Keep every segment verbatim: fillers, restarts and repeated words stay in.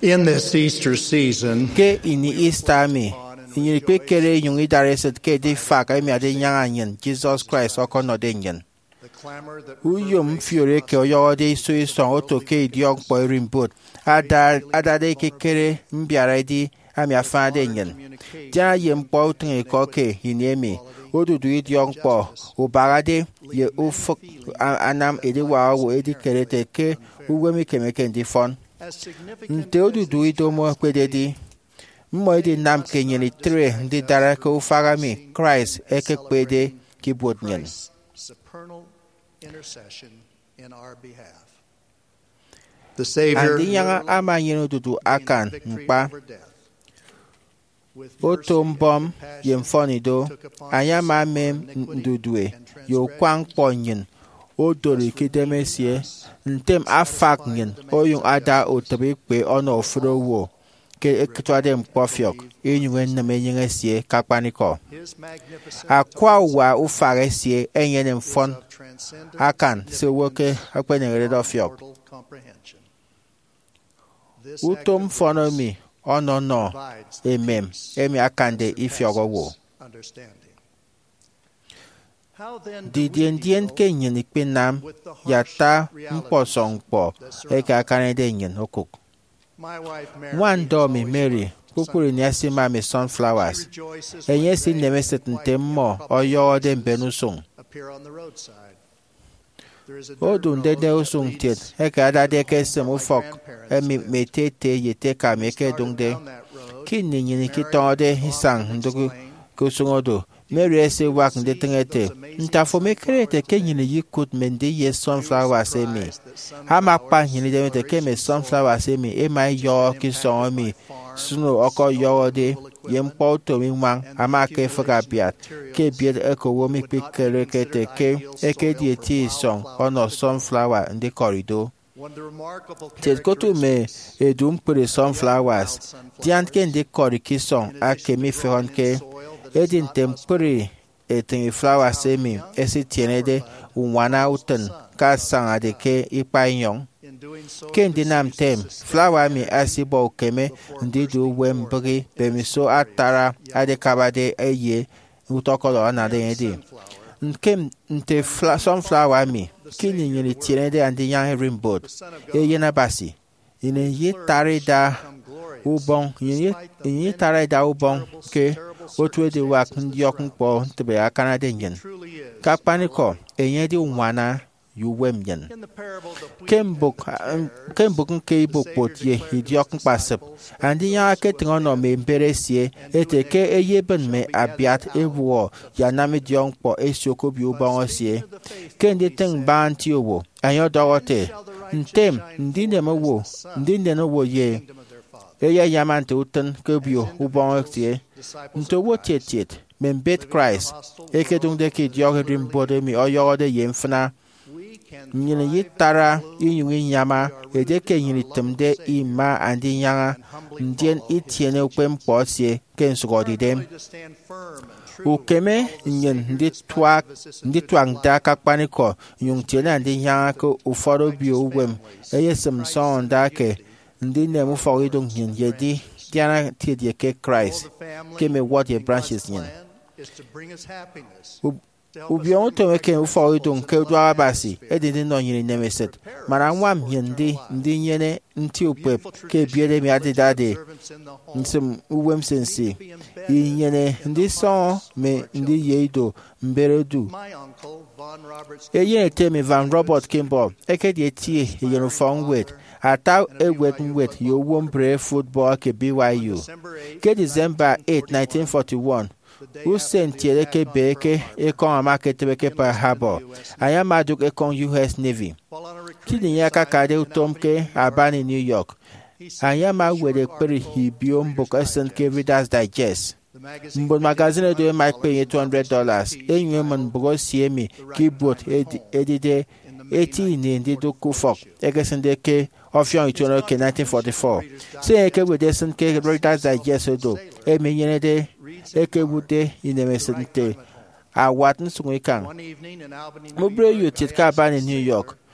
In this Easter season, ke ini Easter mi ini pe kere yung idare set ke di fa ka mi ade yang yen Jesus Christ okono de yen uyum fiore ke oyo de so so oto ke di ok boy rimbot ada ada de ke kere mbiara di ami afa de yen ja yem po tun e ko ke ini mi odudu di ok po o barade ye ufuk anam ede wa wo edi kere te ke uwe mi ke me ke di fon nte odudu ido mo kwededi mmo edi nam ke nyeni tre ndi dara ko faga mi Christ eke kwede kibot nyen the Savior andi yanga ama yeno dudu akan mpa oto mbom yemfonido ayama mem ndudue yo kwang ponyin o dori kidemesie ntem afak nyen oyun ada otobe pe ono frowo ke ekitwade mpofiok enywen na menyengesie kakpaniko akwa wa ufaresie enyene mfon akan se woke akpenere dofiok utom fonomi ono no emem emi akande ifiogo wo didien dien ke nyen ikpenam yata mposongpo eka kanede nyen okuk one domi Mary kukuri ni asima me sunflowers enye si nemeset ntemo oyo de benusung odun de de usung tet eka ada de ke semu fok emi metete yete ka meke dungde kini nyini kitode hisang ndugu kusungodo Mary ese wak nde tengete ntafo mekrete ke nyini yikut mende ye sunflowers emi hama pa nyini demete ke me sunflowers emi e mai yo ki so mi sunu oko yo de yem poto mi mang ama ke faga biat ke biat eko wo mi pikere kete ke eke die ti song ono sunflower nde corridor tet kotu me edum pre sunflowers diant ke nde corridor song ake mi fehon ke edin tempuri etin flower semi esi tiene de unwana uten ka sanga de ke ipanyong kendi nam tem flower mi asibo keme ndidu wembri bemiso atara ade kabade eye utokolo na de edi nkem nte sunflower mi kini nyini tiene de andi yang rimbot eye na basi ine yitare da ubon ine yitare da ubon ke otu edi wak ndị ọkụ mkpọ ntebe aka na dị nyen kakpaniko enye dị nwana yuwem yen kembuk nke ibo kpotie idi ọkụ mkpasip ndị ya ake tingo no me mbere sie ete ke eye ben me abiat ebuo ya na me di ọkpọ esioko bi ụbọnwọ sie ke ndị ting ba nti owo anyo dọwote ntem ndị nemewo ndị nemewo ye eye yamante uten kebio ụbọnwọ sie nto wo tietet men bet Christ eke dung de ke diog rim bode mi oyo de yemfna nyine yitara inyungi nyama ede ke nyini temde ima andi nyanga ndien itiene ukwem posie ken sugodi dem ukeme nyen ndi twa ndi twang da kakpaniko yung tiene andi nyanga ko uforo bi uwem eye semson da ke ndi ne mu fo idong nyen yedi Diana tidye ke Christ ke me what ye branches yin ubion to me ke ufo idon ke do abasi e de no yin nemeset mara nwa mhende ndi nyene nti opep ke biede mi adidade nsem uwem sensi nyene ndi so me ndi yeido mberedu eye teme Van Robert Kimball eke die tie yenu fon wet ata ewet wet yo wombre football ke B Y U ke December eighth nineteen forty-one Usen tiere ke beke ekon amakete ke pa harbor ayamaduk ekon U S Navy kini yaka kade utomke abani New York ayama wede peri hibiom book esen ke Reader's Digest mbon magazine do might pay two hundred dollars enwe man bogo siemi keyboard edide eighteen ni ndi do kufok egesende ke ofion itono ke nineteen forty-four se ke wede sen ke Reader's Digest do e menyene de eke bude inemesente a watin sungikan mobre yotit ka bani New York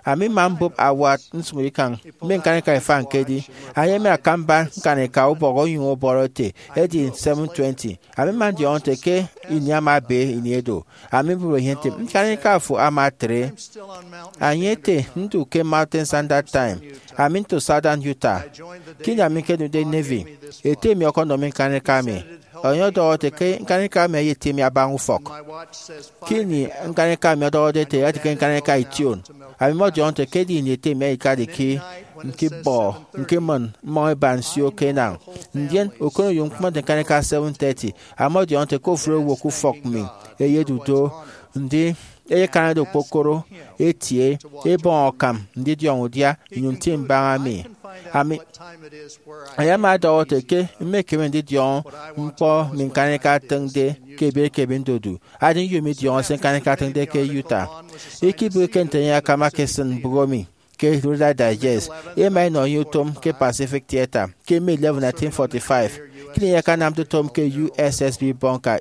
ami man bob awat nsumuri kan men kan ka fan kedi anye me akamba kan ka ubogo yun oborote edi seven twenty ami man di onte ke inyama be iniedo ami buro hente kan ka fu ama tre anye te ndu ke mountain standard time ami to southern Utah kinya mi ke de navy ete mi economy kan ka mi onyo do te ke kan ka me yete mi abangu fok kini kan ka mi do de te ati kan ka ition ami mo di onte ke di ni te me ka de ki nke bo nke man mo ban si oke na ndien okono yun kuma de kan ka seven thirty amo di onte ko fro wo ku fok mi eye dudo ndi eye kan do pokoro etie e bon okam ndi di on dia yun tim ba mi ami aya ma do te ke me ke ndi di on mpo min kan ka tende ke be ke ben dodu adin yu mi di on sen kan ka tende ke Utah ekibu kente ya kama kesen bugomi ke Rural Digest e mai no yutom ke Pacific Theater ke May eleven nineteen forty-five kini ya kanam to tom ke U S S B Bonka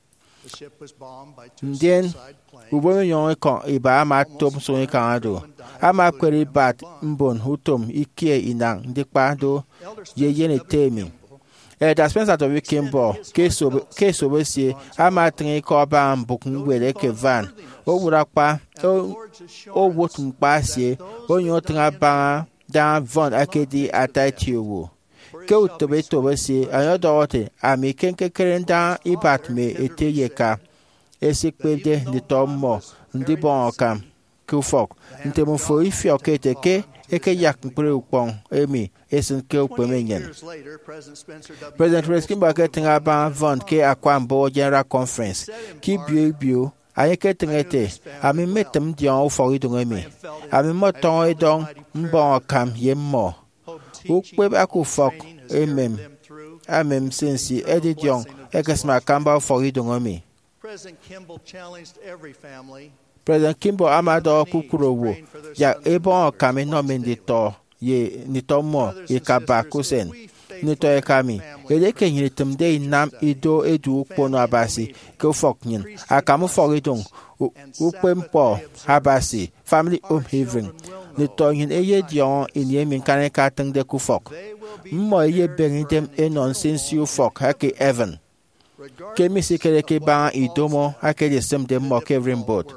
ndien ubo yon ko iba ma tom so ni kanado ama kweri bat mbon hutom ikie inang ndikpa do ye ye ne temi e da Spencer to Kimbo ke so ke so besie ama trin ko ba mbukun wele ke van o wura pa o o wotum pasie o yon trin ba dan von akedi ataiwo ke o to be to besie ayo do wote ami ken ke krenda ibat me eteyeka esikpede ni tomo ndi bon kam ku fok ntemo fo ifi okete ke eke yak mpre upon emi esen ke upemenyen President Reskin Bucket tinga ban von ke akwambo General Conference ki bio bio aye ke tingete ami metem dion fo idun emi ami moton edon mbon kam yemmo ukpe aku fok emem amem sensi edidion ekesma kamba fo idun emi President Kimball challenged every family President Kimball amado kukurowo ya ebon kami no mendito ye nitomo ye kabakusen nito e kami ele kenyi tumde nam ido edu pono abasi ke foknyin akamu foridon upempo abasi family home haven nito yin eye dion inye min kan ka tande ku fok mo ye berindem e nonsense you fok hake even kemi sikere ke ba idomo hake de sem de mo kevin board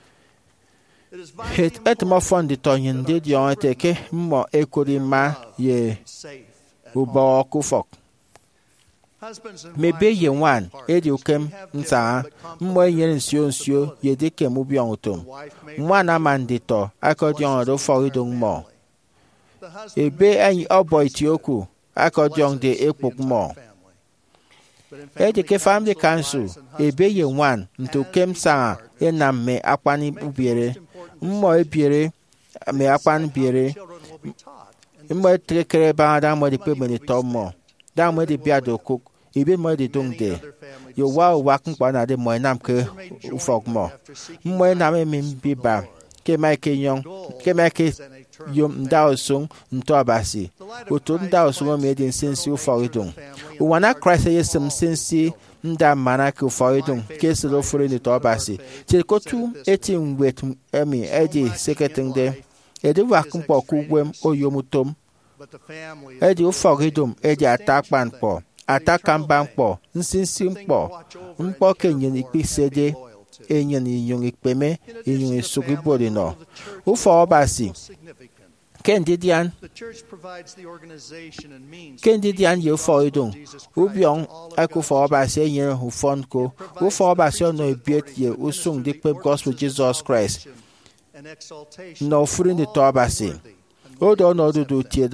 het et mo fond de tonyin de dion teke mo ekori ma ye ubo ku fok mebe ye wan edi ukem nsa mo yen nsio nsio ye de ke mu bi otom mwana mandito akodion do foridon mo ebe ayi obo itioku akodion de epok mo edi ke family council ebe ye wan nto kem sa enam me akwani ubiere mo ebiere me akwan biere mo trekere ba da mo de pe me to mo da mo de bia do cook ibe mo de dong de yo wa wa kun pa na de mo nam ke ufok mo mo na me mi bi ba ke mai ke yon ke mai ke yom ndao sung nto abasi oto ndao sung me de sensi ufok idon wana Christ ye sem sensi nda mana ke ufok idon ke se lo fure ni to abasi ti ko tu etin wet emi edi secretary de edi wa kun po ku gwem oyomutom edi ufok idon edi atakpan po atakan ban po nsinsin po mpo kenyen ikpisede enyen inyong ikpeme inyong isugibodi no ufo obasi kendidian kendidian ye ufo idon ubion akufo obasi enyen ufonko ufo obasi ono ebiet ye usung dikpe gospel Jesus Christ no furin de to obasi odo no dudu tie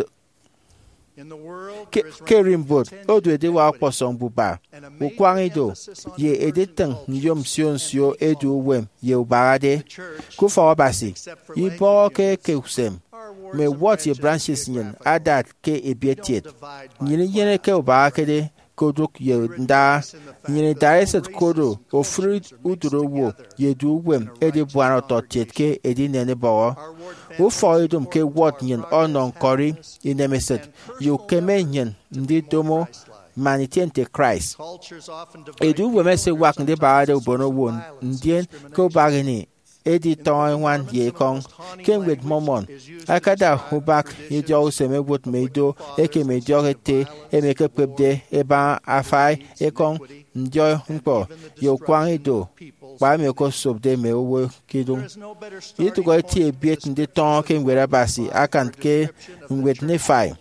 Kerimbot odu ede wa kposong buba ukwangido ye edetang nyom sion sio edu wem ye ubarade kufa obasi ibo ke keusem me what ye branches nyen adat ke ebietiet nyini yene ke ubarakede kodok ye nda nyini dareset kodo ofri uduro wo ye du wem ede buano totiet ke edi nene bawa u foidum ke what nyen onon kori inemeset yu kemenyen ndi domo manitiente Christ edu weme se wak ndi baade ubono wo ndien ko bagini edi tong wan ye kong ken with momon akada hubak ijo useme wot meido eke mejo ete emeke pebde eba afai ekong njo mpo yo kwang ido pa me ko sobde me owo kidung itu go ti ebiet ndi ton ken wera basi akan ke with nefai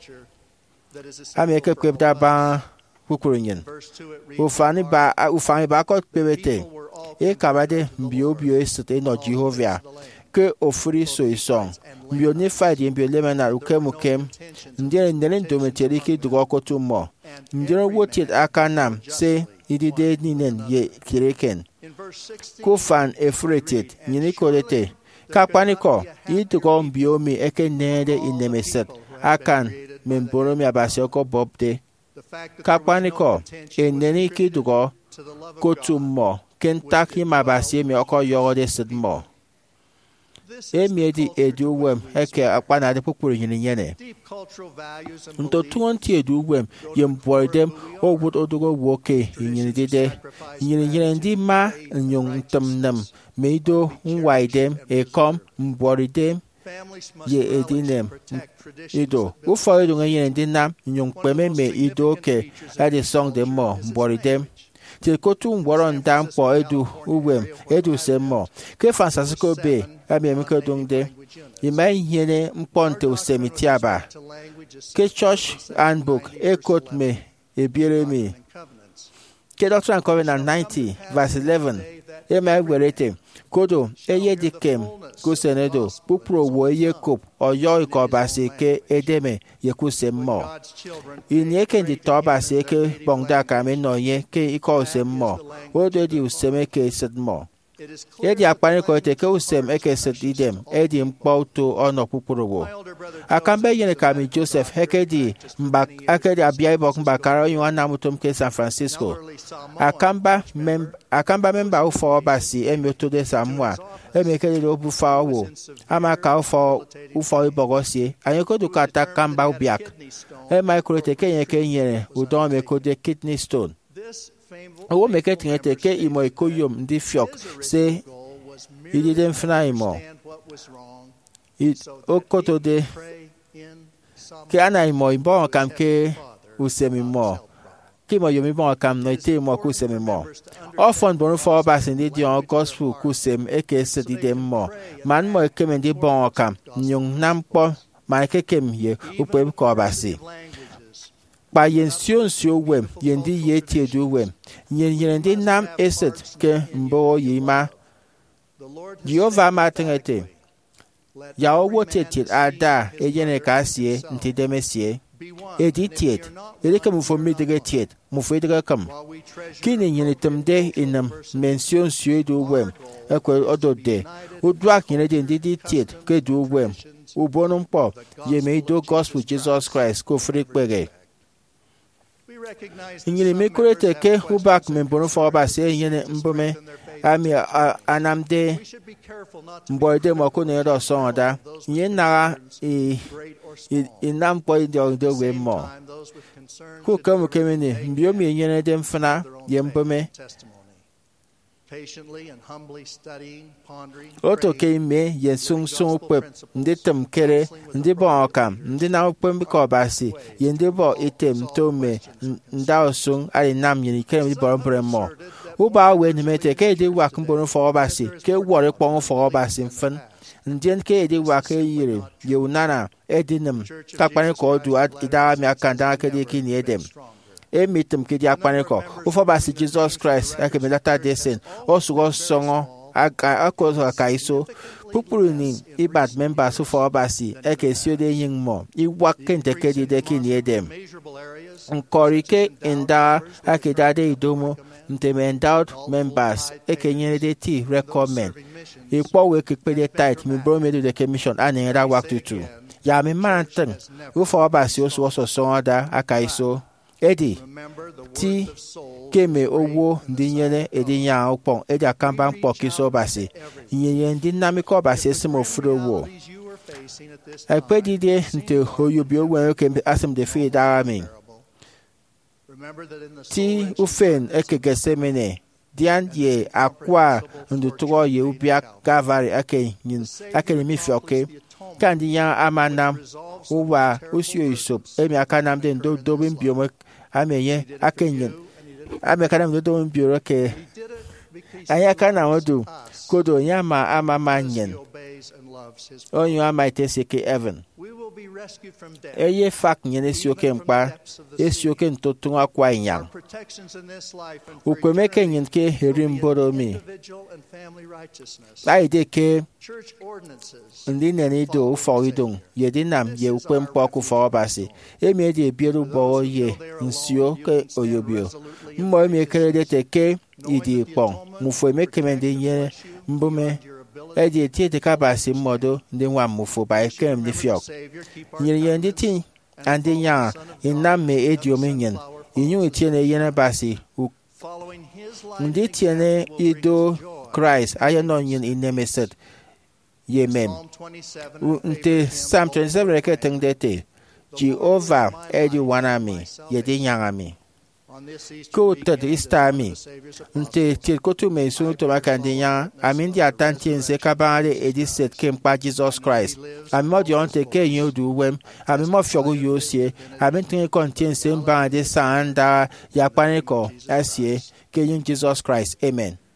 ameke pebda ba kukurinyen ufani ba ufani ba ko pebete e kabade mbio bio esite no Jehovah ke ofuri so isong mbio ni fadi mbio lemana ukemukem ndere ndere ndometeri ki dugo ko tumo ndere wotit akanam se idide ninen ye kireken kufan efreted nyini kolete kakpaniko idugo mbio mi eke nede inemeset akan memboro mi abasioko bobde kakpaniko eneni ki dugo ko tumo Kentucky mabasi mi oko yogo de sidmo e mi di edu wem eke akwana de pupuru yin yene nto twenty edu wem yem boydem o would odugo woke yin dide yin yin di ma nyong tamnam meido nwaidem e kom mboridem ye edinem ido u fo edu yin di nam nyong peme me ido ke ade song de mo mboridem te kotu ngworo ndam po edu uwem edu semo ke Francisco Bay ami emeke dongde imai yene mponte usemitiaba ke church handbook ekot me ebiere me ke Doctrine and Covenants ninety verse eleven ema gwerete kodo eye dikem kusenedo pupro wo eye kop oyo ikobase ke edeme yekusemo ini eke ndi tobase ke bongda kame no ye ke ikosemo odo di useme ke sedmo edi akpani ko te ke usem eke sedidem edi mpoto ono pupro wo akambe yene kami Joseph hekedi mbak akedi abia ibok mbakara yuan namutum ke San Francisco akamba mem akamba memba ufo obasi emioto de Samoa emekele lo bufa wo amaka ufo ufo ibogosie anyeko dukata kamba ubiak e micro te kenye kenye udon meko de kidney stone owo meke tinete ke imo ikoyom ndi fiok se ididem fna imo okoto de ke ana imo imbo kam ke usemi mo kimo yomi bon kam no ite mo kusemi mo often bon for bas in the on gospel kusem eke sedidem mo man mo kemendi bon kam nyung nampo man kekem ye upe ko basi ba yen sion sio wem yen di ye tie du wem yen yen di nam eset ke mbo yima Jehovah matengete ya owo tetit ada ejene kasie ntidemesie editiet eleke mufo midegetiet mufo edegakam kini yen temde inam mention sio du wem ekwe odode udwak yen de nditiet ke du wem ubonum po ye meido gospel Jesus Christ ko frikpege Ingini mekurete ke ubak membono fo base yene mbome ami anamde mboide mako ne ro so da yen na e inam po de de we mo ku kam kemene mbio mi yene dem fana yembome oto ke me yen sung sung pep ndi tem kere ndi bo kam ndi na pem ko basi yen ndi bo item to me nda sung ali nam yen kere ndi bo bremo u ba we ni mete ke di wa kan bo fo basi ke wore pon fo basi fen ndien ke di wa ke yire ye unana edinem takpani ko du ida mi akanda ke di kini edem emitem ke di akpani ko u fo basi Jesus Christ ake me data desen osugo songo aka akozo akaiso pupuru ni ibad members u fo basi eke sio de yin mo i wa kente ke di de kini edem nkorike inda ake dade idomo nteme endowed members eke nyere de ti recommend ipo we ke pe de tight mi bro me do the commission ani ra work tutu ya mi manten u fo basi oso oso so da akaiso edi ti keme owo ndi nyene edi nya opon edi akamba mpo kiso basi yenye ndi namiko basi simo furo wo ekpedi de nte hoyobi owo ke asem de fi da mi ti ufen eke gesemene dian ye akwa ndutugo ye ubia gavari ake nyin ake mi fioke kan di yan amanam uwa usio isop emi akanam de ndo dobin biome amenye ake nyin ame kanam do dobin bioro ke aya kana wodu kodo yama amama nyin onyo amaite seke Evan eye fak nyene sioke mpa esioke ntotung akwa inyang ukwemeke nyinke herimboro mi aide ke ndi nene do ufo idong yedinam ye ukwem poku fo basi emi de bieru bo ye nsio ke oyobio mmo emi kere de teke idi pon mufo emeke mende nye mbume eji eti ete kabasi mmodo ndị nwa mmụfụ ba ekem ndị fiok nyere ye ndị tin ndị nya inam me eji omenyen inyu etiene yene basi ndị tiene ido Christ aye no nyin inemeset yemen nte Psalm twenty-seven reke tengdete Jehovah eji wanami yedi nyangami ko tet istami nte til kotu me sunu to makandinya amindi atantien se kabale ediset kempa Jesus Christ ammo di onte ke yodu wem ammo fiogo yosie amintin kontien se mbande sanda ya paneko asie ke yin Jesus Christ amen.